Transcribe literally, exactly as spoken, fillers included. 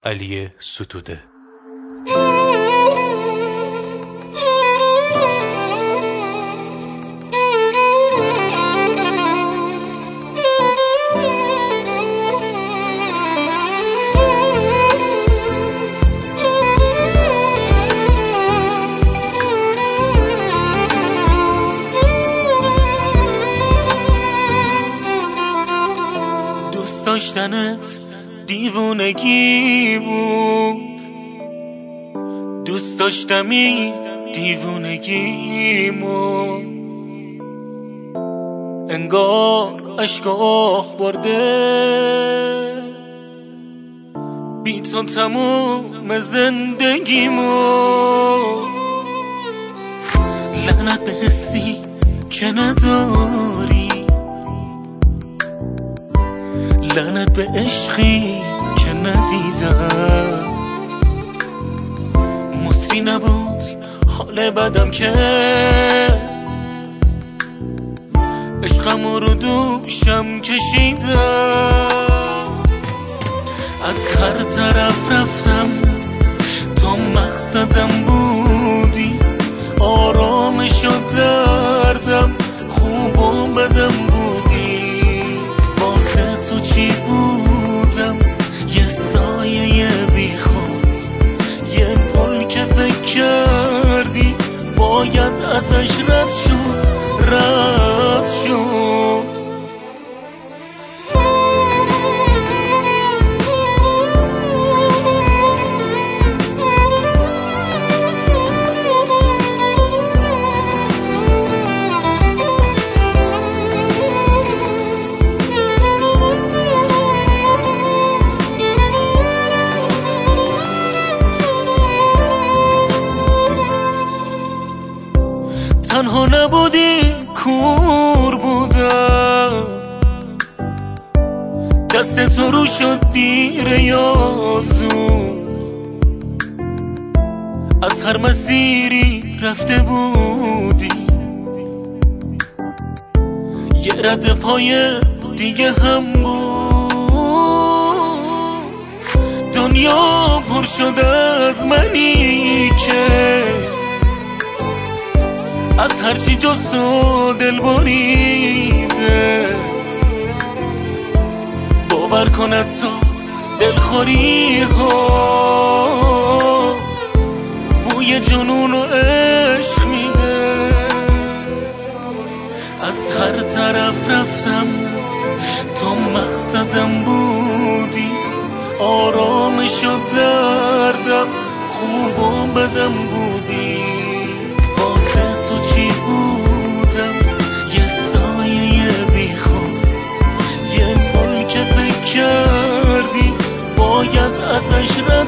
علی ستوده. دوست داشتنت دیوونگی بود، دوست داشتمی دیوونگیمو، انگار عشقاه برده بی تو تموم زندگیمو. لعنت به حسی که نداری، لعنت به عشقی که ندیدم. مصری نبود حال بدم که عشقم رو دوشم کشیدم. از هر طرف رفتم تا مقصدم بودی، آرامش و دردم خوب و بدم بودی. واسه تو چی بودم؟ یه سایه بی خود، یه پل که فکر کردی باید ازش رد شد، رد شد. تنها نبودی کور بودم، دست تو رو شد دیره یا زود. از هر مسیری رفته بودی، یه رد پای دیگه هم بود. دنیا پر شده از منی که از هرچی جز تو دل بریده. باور کند تو دلخوری ها بوی جنون و عشق میده. از هر طرف رفتم تا مقصدم بودی، آرامش و دردم خوب و بدم بودی. چی بودم؟ یه سایه بی خود، یه پل که فکر کردی باید ازش رد